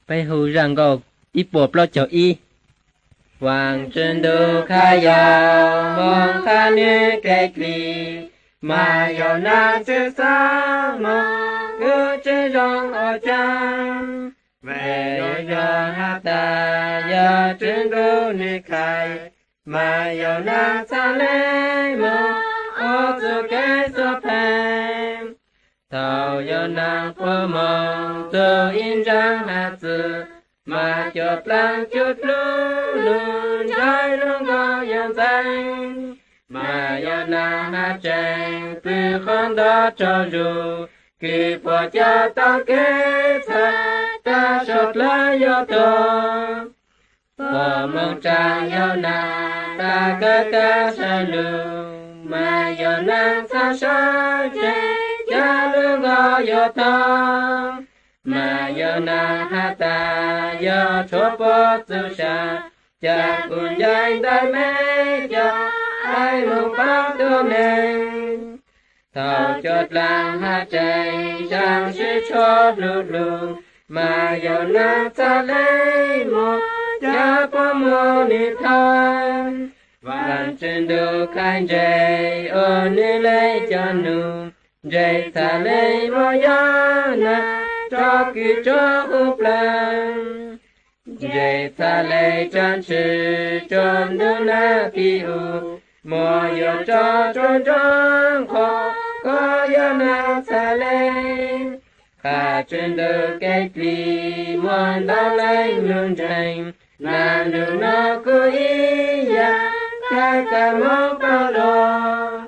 phải hù rằng gò ít bộ lo cho y hoàng trên đô khai giàu mong khai như cây kỳ mà giàu na chưa xa mà cứ chơi rong ở trang về giờ hát ta giờ trên đô như khai mà giàu na xa lê mà ô tô cái số phèm thầu giờ na qua mong từ in trang hát từ mà chợt lang chút luôn luôn trái luôn có dần xanh mà giờ na hát tranh từ con đó cho dù kỳ bỏ cha ta kết ta sọt lá gió to bỏ mong cha giờ na ta ca sa lương mà giờ na sa sa cha luôn có gió to mà giờ na hát ta giờ chốt bớt từ xa cha cùng dạy đại mẹ cho ai một bác đưa nên thầu chốt làng hát chạy sang sẽ chốt lụt lụt mà giờ na ta lấy một cha có mua nít than vạn trên đường khai dây ơn đi lấy cho nụ dây ta lấy mua giá na cho kỳ cho hụp lần dây ta lấy chân sự tròn đơn na kỳ hụ mùa giờ cho tròn tròn khó có giờ na ta lấy khả trên đời cây kỳ muôn đau lấy lương tranh là đường nó cứ ý ya cái cả mong bao lo